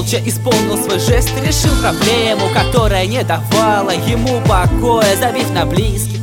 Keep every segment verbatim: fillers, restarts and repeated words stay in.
молча исполнил свой жест, решил проблему, которая не давала ему покоя, забив на близких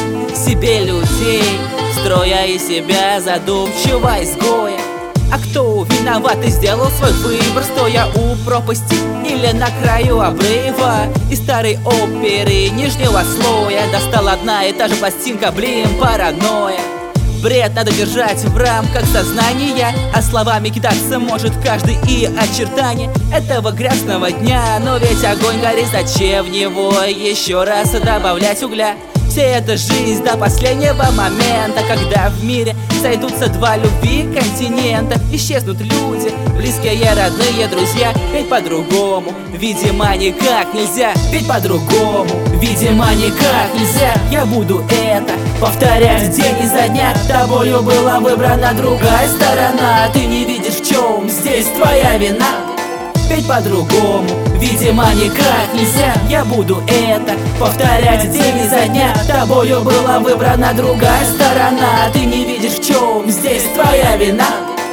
себе людей, строя из себя задумчивого изгоя. А кто виноват и сделал свой выбор, стоя у пропасти или на краю обрыва? Из старой оперы нижнего слоя достала одна и та же пластинка, блин, паранойя. Бред надо держать в рамках сознания, а словами кидаться может каждый и очертания этого грязного дня. Но ведь огонь горит, зачем в него еще раз добавлять угля? Вся эта жизнь до последнего момента, когда в мире сойдутся два любви континента. Исчезнут люди, близкие, родные, друзья. Ведь по-другому, видимо, никак нельзя. Ведь по-другому, видимо, никак нельзя. Я буду это повторять день изо дня. Тобою была выбрана другая сторона. Ты не видишь, в чем здесь твоя вина. Ведь по-другому, видимо, никак нельзя. Я буду это повторять день изо дня. Тобою была выбрана другая сторона. Ты не видишь, в чем здесь твоя вина.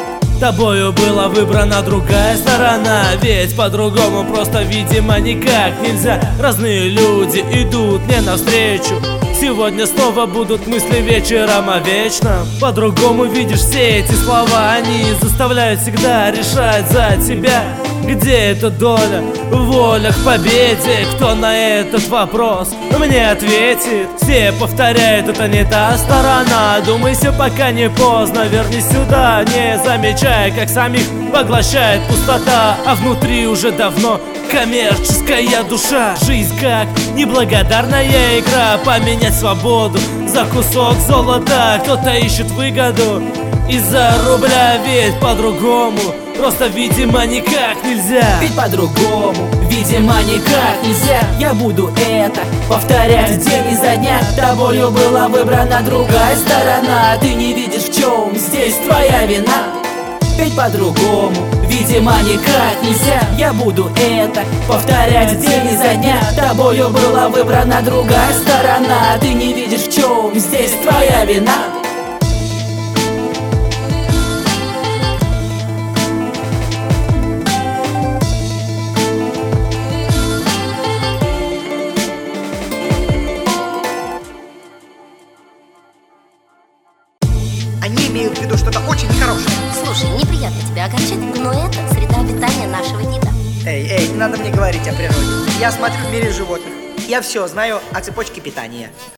Тобою была выбрана другая сторона. Ведь по-другому просто, видимо, никак нельзя. Разные люди идут мне навстречу. Сегодня снова будут мысли вечером о вечном. По-другому видишь все эти слова. Они заставляют всегда решать за тебя. Где эта доля, воля к победе? Кто на этот вопрос мне ответит? Все повторяют, это не та сторона. Думайся, пока не поздно, вернись сюда, не замечая, как самих поглощает пустота. А внутри уже давно коммерческая душа. Жизнь как неблагодарная игра. Поменять свободу за кусок золота. Кто-то ищет выгоду из-за рубля. Ведь по-другому просто, видимо, никак нельзя. Ведь по-другому, видимо, никак нельзя. Я буду это повторять день изо дня. Тобою была выбрана другая сторона. Ты не видишь, в чем здесь твоя вина. Ведь по-другому, видимо, никак нельзя. Я буду это повторять день изо дня. Тобою была выбрана другая сторона. Ты не видишь, в чем здесь твоя вина. Они имеют в виду что-то очень нехорошее. Слушай, неприятно тебя огорчать, но это среда обитания нашего вида. Эй, эй, не надо мне говорить о природе. Я смотрю в мире животных. Я все знаю о цепочке питания.